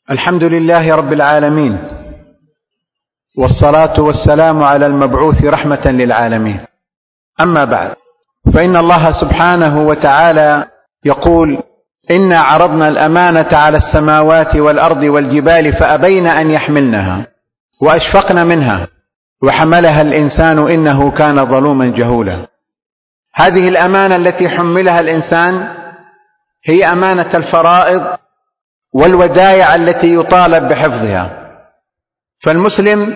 الحمد لله رب العالمين، والصلاة والسلام على المبعوث رحمة للعالمين. أما بعد، فإن الله سبحانه وتعالى يقول: إنا عرضنا الأمانة على السماوات والأرض والجبال فأبين أن يحملنها وأشفقن منها وحملها الإنسان إنه كان ظلوما جهولا. هذه الأمانة التي حملها الإنسان هي أمانة الفرائض والودائع التي يطالب بحفظها. فالمسلم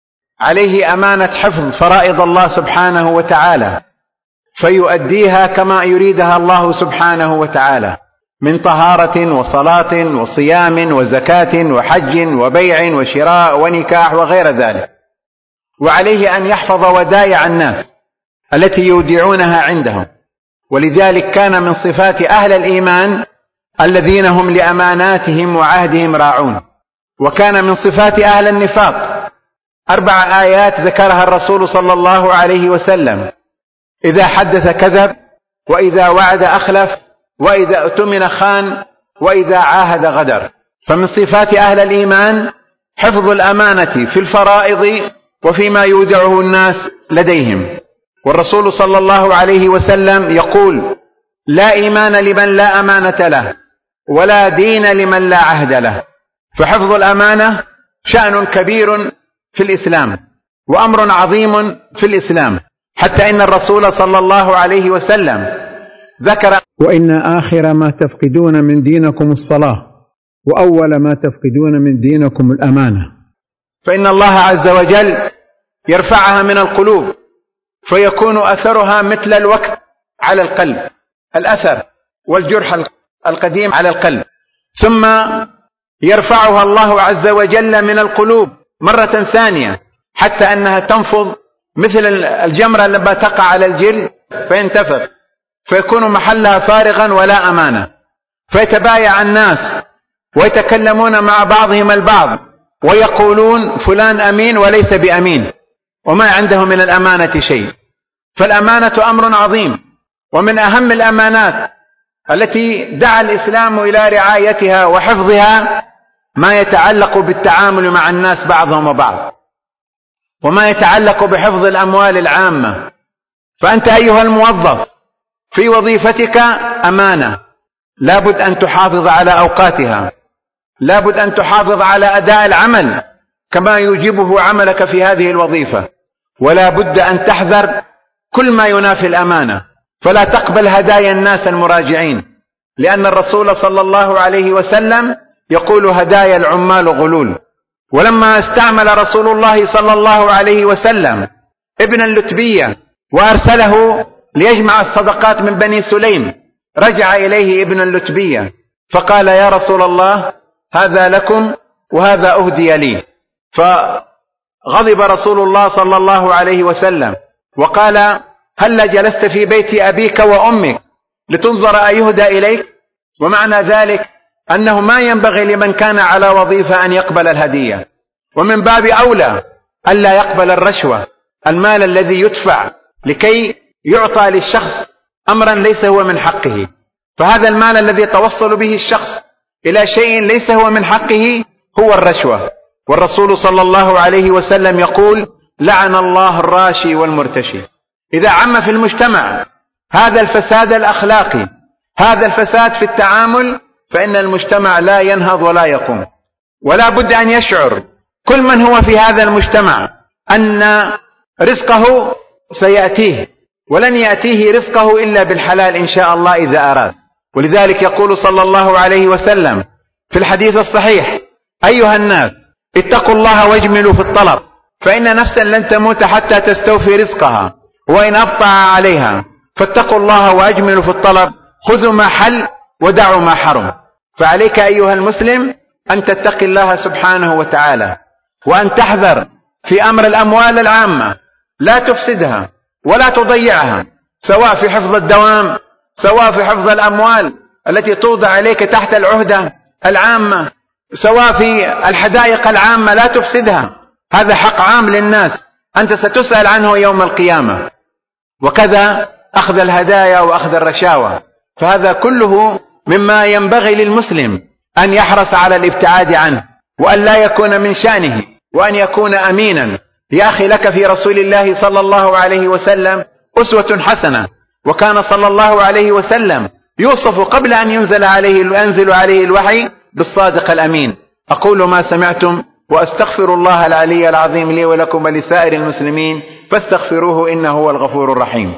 عليه أمانة حفظ فرائض الله سبحانه وتعالى فيؤديها كما يريدها الله سبحانه وتعالى من طهارة وصلاة وصيام وزكاة وحج وبيع وشراء ونكاح وغير ذلك. وعليه أن يحفظ ودائع الناس التي يودعونها عندهم، ولذلك كان من صفات أهل الإيمان الذين هم لأماناتهم وعهدهم راعون. وكان من صفات أهل النفاق 4 آيات ذكرها الرسول صلى الله عليه وسلم: إذا حدث كذب، وإذا وعد أخلف، وإذا اؤتمن خان، وإذا عاهد غدر. فمن صفات أهل الإيمان حفظ الأمانة في الفرائض وفيما يودعه الناس لديهم. والرسول صلى الله عليه وسلم يقول: لا إيمان لمن لا أمانة له، ولا دين لمن لا عهد له. فحفظ الأمانة شأن كبير في الإسلام وأمر عظيم في الإسلام، حتى إن الرسول صلى الله عليه وسلم ذكر: وإن آخر ما تفقدون من دينكم الصلاة، وأول ما تفقدون من دينكم الأمانة. فإن الله عز وجل يرفعها من القلوب فيكون أثرها مثل الوقت على القلب، الأثر والجرح القديم على القلب، ثم يرفعها الله عز وجل من القلوب مرة ثانية حتى أنها تنفض مثل الجمرة لما تقع على الجلد فينتفض، فيكون محلها فارغا ولا أمانة، فيتبايع الناس ويتكلمون مع بعضهم البعض ويقولون فلان أمين وليس بأمين، وما عنده من الأمانة شيء. فالأمانة أمر عظيم، ومن أهم الأمانات التي دعا الإسلام إلى رعايتها وحفظها ما يتعلق بالتعامل مع الناس بعضهم وبعض، وما يتعلق بحفظ الأموال العامة. فأنت أيها الموظف في وظيفتك أمانة، لابد أن تحافظ على أوقاتها، لابد أن تحافظ على أداء العمل كما يوجبه عملك في هذه الوظيفة، ولا بد أن تحذر كل ما ينافي الأمانة، فلا تقبل هدايا الناس المراجعين، لأن الرسول صلى الله عليه وسلم يقول: هدايا العمال غلول. ولما استعمل رسول الله صلى الله عليه وسلم ابن اللتبية وأرسله ليجمع الصدقات من بني سليم، رجع إليه ابن اللتبية فقال: يا رسول الله، هذا لكم وهذا أهدي لي. فغضب رسول الله صلى الله عليه وسلم وقال: هل جلست في بيت أبيك وأمك لتنظر أيهدى إليك؟ ومعنى ذلك أنه ما ينبغي لمن كان على وظيفة أن يقبل الهدية، ومن باب أولى ألا يقبل الرشوة، المال الذي يدفع لكي يعطى للشخص أمرا ليس هو من حقه. فهذا المال الذي توصل به الشخص إلى شيء ليس هو من حقه هو الرشوة. والرسول صلى الله عليه وسلم يقول: لعن الله الراشي والمرتشي. إذا عم في المجتمع هذا الفساد الأخلاقي، هذا الفساد في التعامل، فإن المجتمع لا ينهض ولا يقوم. ولا بد أن يشعر كل من هو في هذا المجتمع أن رزقه سيأتيه، ولن يأتيه رزقه إلا بالحلال إن شاء الله إذا أراد. ولذلك يقول صلى الله عليه وسلم في الحديث الصحيح: أيها الناس، اتقوا الله واجملوا في الطلب، فإن نفسا لن تموت حتى تستوفي رزقها، وإن أبطأ عليها، فاتقوا الله وأجملوا في الطلب، خذوا ما حل ودعوا ما حرم. فعليك أيها المسلم أن تتقي الله سبحانه وتعالى، وأن تحذر في أمر الأموال العامة، لا تفسدها ولا تضيعها، سواء في حفظ الدوام، سواء في حفظ الأموال التي توضع عليك تحت العهدة العامة، سواء في الحدائق العامة، لا تفسدها، هذا حق عام للناس أنت ستسأل عنه يوم القيامة. وكذا أخذ الهدايا وأخذ الرشاوى، فهذا كله مما ينبغي للمسلم أن يحرص على الابتعاد عنه، وأن لا يكون من شأنه وأن يكون أمينا. يا أخي لك في رسول الله صلى الله عليه وسلم أسوة حسنة، وكان صلى الله عليه وسلم يوصف قبل أن ينزل عليه الوحي بالصادق الأمين. أقول ما سمعتم وأستغفر الله العلي العظيم لي ولكم ولسائر المسلمين فاستغفروه إنه هو الغفور الرحيم.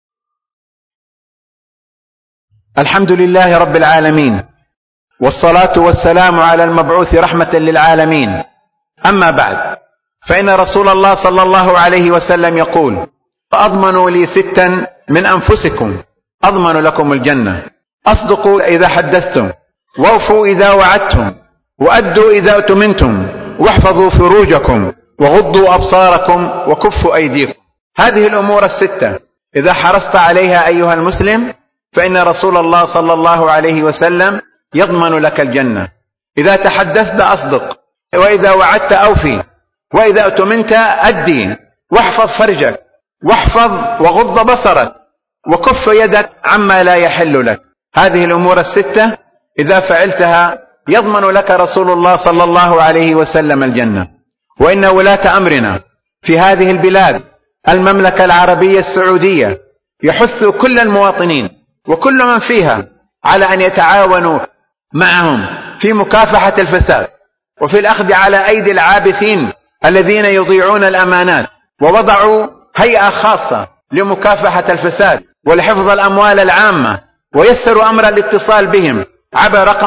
الحمد لله رب العالمين، والصلاة والسلام على المبعوث رحمة للعالمين. أما بعد، فإن رسول الله صلى الله عليه وسلم يقول: أضمنوا لي 6 من أنفسكم أضمن لكم الجنة: أصدقوا إذا حدثتم، وأوفوا إذا وعدتم، وأدوا إذا أؤتمنتم، واحفظوا فروجكم، وغضوا أبصاركم، وكفوا أيديكم. هذه الأمور 6 إذا حرصت عليها أيها المسلم فإن رسول الله صلى الله عليه وسلم يضمن لك الجنة. إذا تحدثت أصدق، وإذا وعدت أوفي، وإذا أؤتمنت أدي، واحفظ فرجك، واحفظ وغض بصرك، وكف يدك عما لا يحل لك. هذه الأمور 6 إذا فعلتها يضمن لك رسول الله صلى الله عليه وسلم الجنة. وإن ولاة أمرنا في هذه البلاد المملكة العربية السعودية يحث كل المواطنين وكل من فيها على أن يتعاونوا معهم في مكافحة الفساد وفي الأخذ على أيدي العابثين الذين يضيعون الأمانات، ووضعوا هيئة خاصة لمكافحة الفساد ولحفظ الأموال العامة، ويسروا أمر الاتصال بهم عبر رقم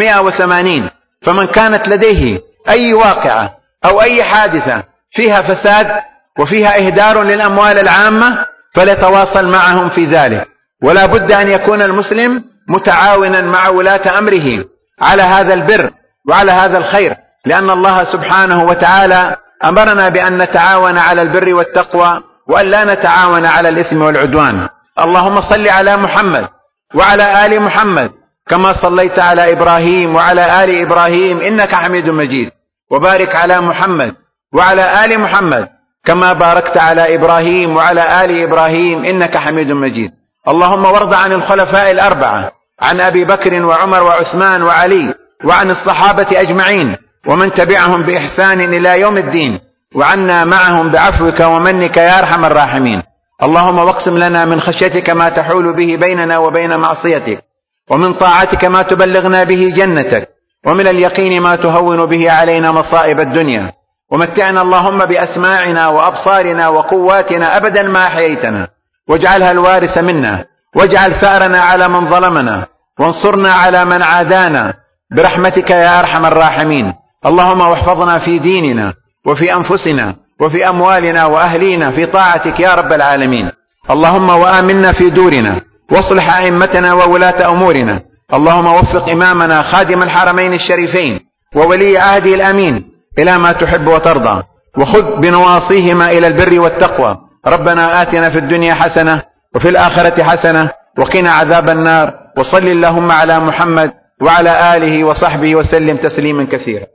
980. فمن كانت لديه أي واقعة أو أي حادثة فيها فساد وفيها إهدار للأموال العامة فليتواصل معهم في ذلك. ولا بد أن يكون المسلم متعاونا مع ولاة أمره على هذا البر وعلى هذا الخير، لأن الله سبحانه وتعالى أمرنا بأن نتعاون على البر والتقوى وأن لا نتعاون على الإثم والعدوان. اللهم صل على محمد وعلى آل محمد كما صليت على إبراهيم وعلى آل إبراهيم إنك حميد مجيد، وبارك على محمد وعلى آل محمد كما باركت على إبراهيم وعلى آل إبراهيم إنك حميد مجيد. اللهم وارض عن الخلفاء ال4 عن أبي بكر وعمر وعثمان وعلي، وعن الصحابة أجمعين ومن تبعهم بإحسان إلى يوم الدين، وعنا معهم بعفوك ومنك يا أرحم الراحمين. اللهم واقسم لنا من خشيتك ما تحول به بيننا وبين معصيتك، ومن طاعتك ما تبلغنا به جنتك، ومن اليقين ما تهون به علينا مصائب الدنيا، ومتعنا اللهم بأسماعنا وأبصارنا وقواتنا أبدا ما أحييتنا، واجعلها الوارث منا، واجعل ثأرنا على من ظلمنا، وانصرنا على من عادانا برحمتك يا أرحم الراحمين. اللهم واحفظنا في ديننا وفي أنفسنا وفي أموالنا وأهلينا في طاعتك يا رب العالمين. اللهم وآمنا في دورنا، واصلح أئمتنا وولاة أمورنا. اللهم وفق إمامنا خادم الحرمين الشريفين وولي عهده الأمين إلى ما تحب وترضى، وخذ بنواصيهما إلى البر والتقوى. ربنا آتنا في الدنيا حسنة وفي الآخرة حسنة وقنا عذاب النار. وصل اللهم على محمد وعلى آله وصحبه وسلم تسليما كثيرا.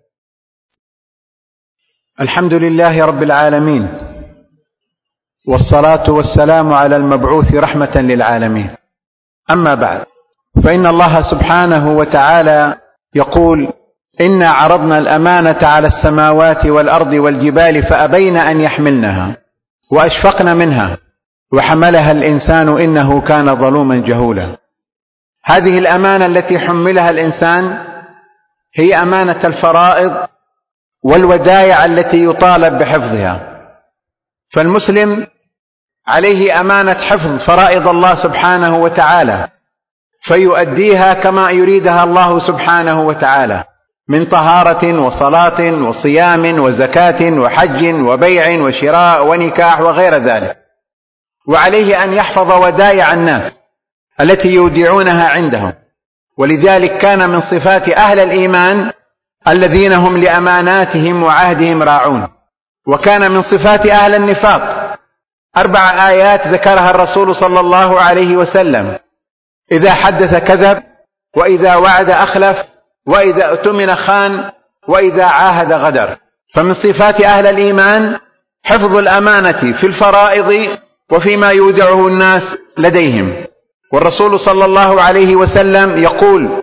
الحمد لله رب العالمين، والصلاة والسلام على المبعوث رحمة للعالمين. أما بعد، فإن الله سبحانه وتعالى يقول: إنا عرضنا الأمانة على السماوات والأرض والجبال فأبين أن يحملنها وأشفقن منها وحملها الإنسان إنه كان ظلوما جهولا. هذه الأمانة التي حملها الإنسان هي أمانة الفرائض والودائع التي يطالب بحفظها. فالمسلم عليه أمانة حفظ فرائض الله سبحانه وتعالى فيؤديها كما يريدها الله سبحانه وتعالى من طهارة وصلاة وصيام وزكاة وحج وبيع وشراء ونكاح وغير ذلك. وعليه أن يحفظ ودائع الناس التي يودعونها عندهم. ولذلك كان من صفات أهل الإيمان الذين هم لأماناتهم وعهدهم راعون. وكان من صفات أهل النفاق 4 آيات ذكرها الرسول صلى الله عليه وسلم: إذا حدث كذب، وإذا وعد أخلف، وإذا اؤتمن خان، وإذا عاهد غدر. فمن صفات أهل الإيمان حفظ الأمانة في الفرائض وفيما يودعه الناس لديهم. والرسول صلى الله عليه وسلم يقول: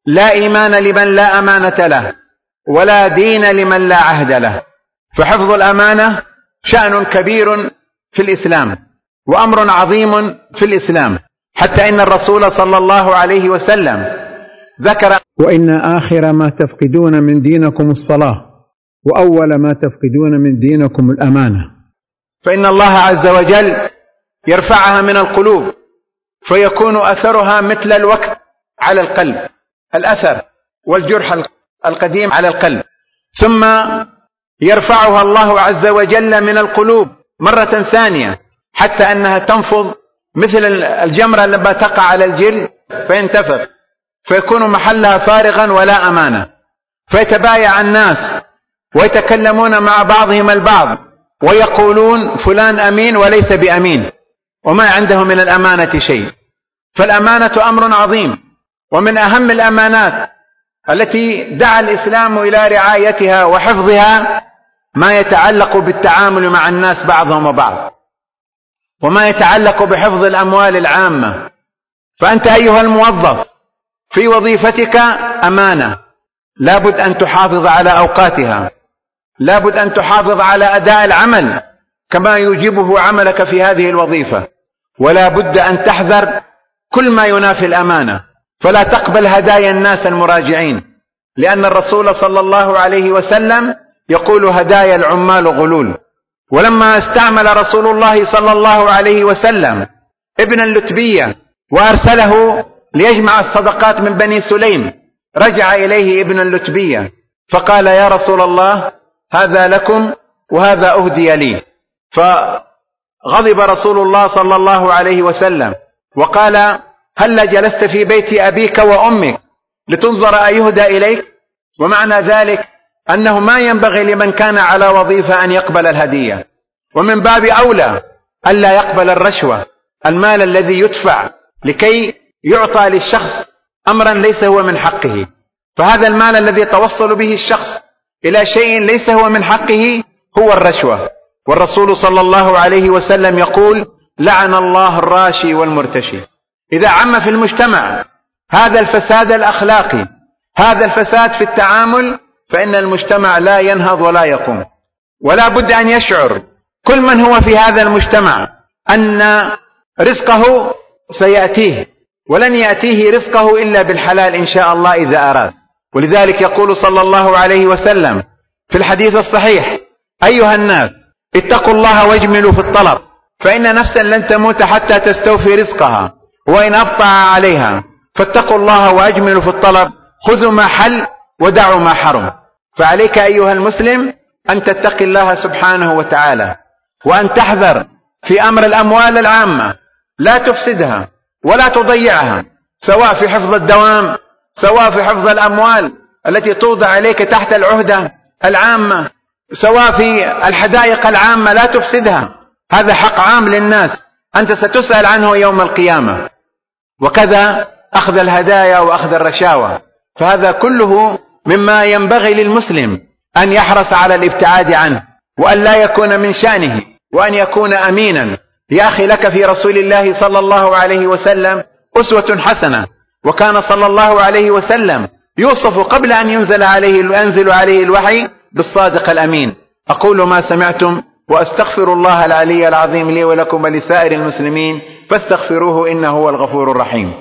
لا إيمان لمن لا أمانة له، ولا دين لمن لا عهد له. فحفظ الأمانة شأن كبير في الإسلام وأمر عظيم في الإسلام، حتى إن الرسول صلى الله عليه وسلم ذكر: وإن آخر ما تفقدون من دينكم الصلاة، وأول ما تفقدون من دينكم الأمانة. فإن الله عز وجل يرفعها من القلوب، فيكون أثرها مثل الوقت على القلب، الأثر والجرح القديم على القلب، ثم يرفعها الله عز وجل من القلوب مرة ثانية، حتى أنها تنفض مثل الجمرة لما تقع على الجلد فينتفض، فيكون محلها فارغا ولا أمانة، فيتبايع الناس ويتكلمون مع بعضهم البعض ويقولون فلان أمين وليس بأمين، وما عنده من الأمانة شيء. فالأمانة أمر عظيم، ومن أهم الأمانات التي دعا الإسلام إلى رعايتها وحفظها ما يتعلق بالتعامل مع الناس بعضهم وبعض، وما يتعلق بحفظ الأموال العامة. فأنت أيها الموظف في وظيفتك أمانة، لابد أن تحافظ على أوقاتها، لابد أن تحافظ على أداء العمل كما يوجبه عملك في هذه الوظيفة، ولا بد أن تحذر كل ما ينافي الأمانة، فلا تقبل هدايا الناس المراجعين، لأن الرسول صلى الله عليه وسلم يقول: هدايا العمال غلول. ولما استعمل رسول الله صلى الله عليه وسلم ابن اللتبية وأرسله ليجمع الصدقات من بني سليم، رجع إليه ابن اللتبية فقال: يا رسول الله، هذا لكم وهذا أهدي لي. فغضب رسول الله صلى الله عليه وسلم وقال: هل جلست في بيت أبيك وأمك لتنظر أيهدى إليك؟ ومعنى ذلك أنه ما ينبغي لمن كان على وظيفة أن يقبل الهدية، ومن باب أولى ألا يقبل الرشوة، المال الذي يدفع لكي يعطى للشخص أمرا ليس هو من حقه. فهذا المال الذي توصل به الشخص إلى شيء ليس هو من حقه هو الرشوة. والرسول صلى الله عليه وسلم يقول: لعن الله الراشي والمرتشي. إذا عم في المجتمع هذا الفساد الأخلاقي، هذا الفساد في التعامل، فإن المجتمع لا ينهض ولا يقوم. ولا بد أن يشعر كل من هو في هذا المجتمع أن رزقه سيأتيه، ولن يأتيه رزقه إلا بالحلال إن شاء الله إذا أراد. ولذلك يقول صلى الله عليه وسلم في الحديث الصحيح: أيها الناس، اتقوا الله واجملوا في الطلب، فإن نفسا لن تموت حتى تستوفي رزقها، وإن أبطأ عليها، فاتقوا الله وأجملوا في الطلب، خذوا ما حل ودعوا ما حرم. فعليك أيها المسلم أن تتقي الله سبحانه وتعالى، وأن تحذر في أمر الأموال العامة، لا تفسدها ولا تضيعها، سواء في حفظ الدوام، سواء في حفظ الأموال التي توضع عليك تحت العهدة العامة، سواء في الحدائق العامة، لا تفسدها، هذا حق عام للناس أنت ستسأل عنه يوم القيامة. وكذا أخذ الهدايا وأخذ الرشاوى، فهذا كله مما ينبغي للمسلم أن يحرص على الابتعاد عنه، وأن لا يكون من شأنه، وأن يكون أمينا. يا أخي، لك في رسول الله صلى الله عليه وسلم أسوة حسنة، وكان صلى الله عليه وسلم يوصف قبل أن ينزل عليه الوحي بالصادق الأمين. أقول ما سمعتم وأستغفر الله العلي العظيم لي ولكم ولسائر المسلمين، فاستغفروه إنه هو الغفور الرحيم.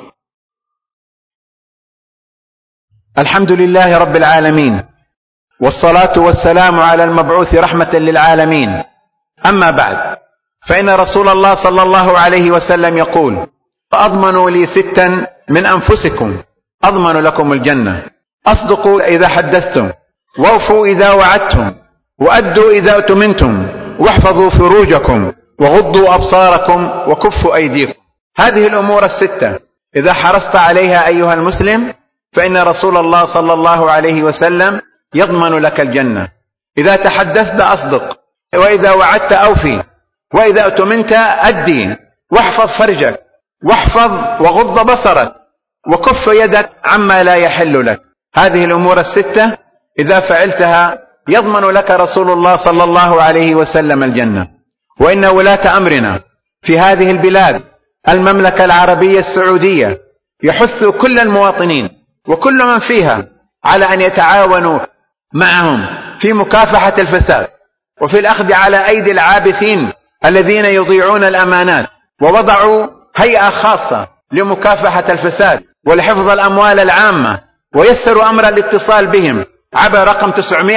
الحمد لله رب العالمين، والصلاة والسلام على المبعوث رحمة للعالمين. أما بعد، فإن رسول الله صلى الله عليه وسلم يقول: أضمنوا لي 6 من أنفسكم أضمن لكم الجنة: أصدقوا إذا حدثتم، وأوفوا إذا وعدتم، وأدوا إذا أؤتمنتم، واحفظوا فروجكم، وغضوا أبصاركم، وكفوا أيديكم. هذه الأمور 6 إذا حرصت عليها أيها المسلم، فإن رسول الله صلى الله عليه وسلم يضمن لك الجنة. إذا تحدثت أصدق، وإذا وعدت أوفي، وإذا أؤتمنت أدي، واحفظ فرجك، واحفظ وغض بصرك، وكف يدك عما لا يحل لك. هذه الأمور 6 إذا فعلتها يضمن لك رسول الله صلى الله عليه وسلم الجنة. وإن ولاة أمرنا في هذه البلاد، المملكة العربية السعودية، يحث كل المواطنين وكل من فيها على أن يتعاونوا معهم في مكافحة الفساد وفي الأخذ على أيدي العابثين الذين يضيعون الأمانات، ووضعوا هيئة خاصة لمكافحة الفساد ولحفظ الأموال العامة، ويسروا أمر الاتصال بهم عبر رقم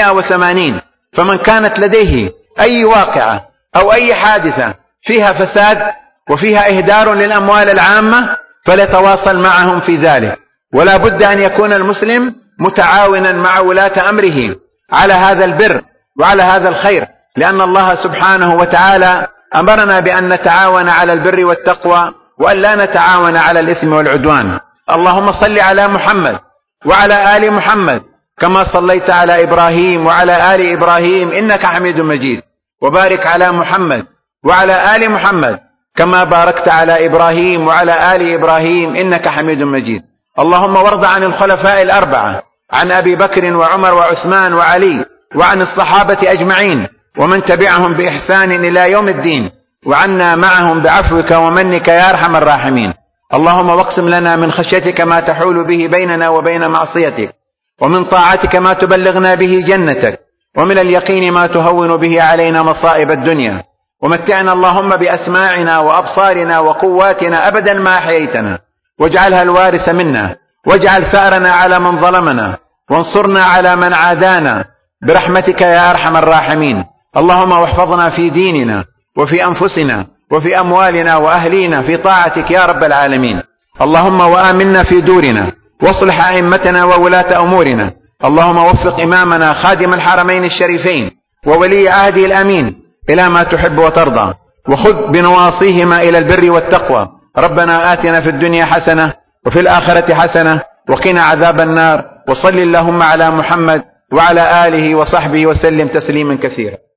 980. فمن كانت لديه أي واقعة أو أي حادثة فيها فساد وفيها إهدار للأموال العامة فليتواصل معهم في ذلك. ولا بد أن يكون المسلم متعاونا مع ولاة أمره على هذا البر وعلى هذا الخير، لأن الله سبحانه وتعالى أمرنا بأن نتعاون على البر والتقوى وأن لا نتعاون على الإثم والعدوان. اللهم صل على محمد وعلى آل محمد كما صليت على إبراهيم وعلى آل إبراهيم إنك حميد مجيد، وبارك على محمد وعلى آل محمد كما باركت على إبراهيم وعلى آل إبراهيم إنك حميد مجيد. اللهم وارض عن الخلفاء الأربعة، عن أبي بكر وعمر وعثمان وعلي، وعن الصحابة أجمعين ومن تبعهم بإحسان إلى يوم الدين، وعنا معهم بعفوك ومنك يا أرحم الراحمين. اللهم واقسم لنا من خشيتك ما تحول به بيننا وبين معصيتك، ومن طاعتك ما تبلغنا به جنتك، ومن اليقين ما تهون به علينا مصائب الدنيا، ومتعنا اللهم بأسماعنا وأبصارنا وقواتنا أبدا ما أحييتنا، واجعلها الوارث منا، واجعل ثأرنا على من ظلمنا، وانصرنا على من عادانا برحمتك يا أرحم الراحمين. اللهم واحفظنا في ديننا وفي أنفسنا وفي أموالنا وأهلينا في طاعتك يا رب العالمين. اللهم وآمنا في دورنا، واصلح أئمتنا وولاة أمورنا. اللهم وفق إمامنا خادم الحرمين الشريفين وولي عهده الأمين إلى ما تحب وترضى، وخذ بنواصيهما إلى البر والتقوى. ربنا آتنا في الدنيا حسنة وفي الآخرة حسنة وقنا عذاب النار. وصل اللهم على محمد وعلى آله وصحبه وسلم تسليما كثيرا.